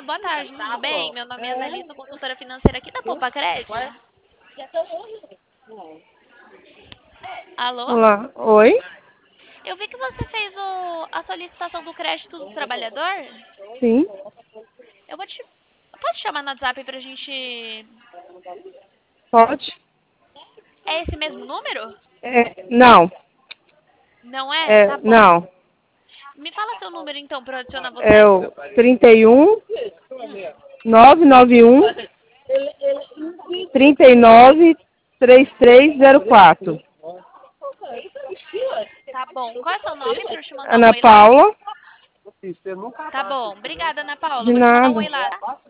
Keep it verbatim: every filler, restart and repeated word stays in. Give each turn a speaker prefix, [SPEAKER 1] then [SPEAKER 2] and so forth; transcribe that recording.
[SPEAKER 1] boa tarde, tudo bem? Meu nome é Annalise, sou consultora financeira aqui da Poupa Crédito. Alô?
[SPEAKER 2] Olá, oi?
[SPEAKER 1] Eu vi que você fez o- a solicitação do crédito do trabalhador.
[SPEAKER 2] Sim,
[SPEAKER 1] Eu vou te. Eu posso te chamar no WhatsApp pra gente.
[SPEAKER 2] pode?
[SPEAKER 1] É esse mesmo número?
[SPEAKER 2] É, não,
[SPEAKER 1] Não é?
[SPEAKER 2] é,
[SPEAKER 1] Tá bom.
[SPEAKER 2] não,
[SPEAKER 1] Me fala seu número então pra eu adicionar
[SPEAKER 2] é
[SPEAKER 1] você.
[SPEAKER 2] o trinta e um,
[SPEAKER 1] Hum,
[SPEAKER 2] novecentos e noventa e um, trinta e nove, trinta e três zero quatro.
[SPEAKER 1] tá bom. Qual é seu nome pra eu te mandar um
[SPEAKER 2] Ana
[SPEAKER 1] oi lá?
[SPEAKER 2] Paula,
[SPEAKER 1] Tá bom. Obrigada, Ana Paula.
[SPEAKER 2] de
[SPEAKER 1] Vou te mandar um
[SPEAKER 2] nada.
[SPEAKER 1] oi lá, tá?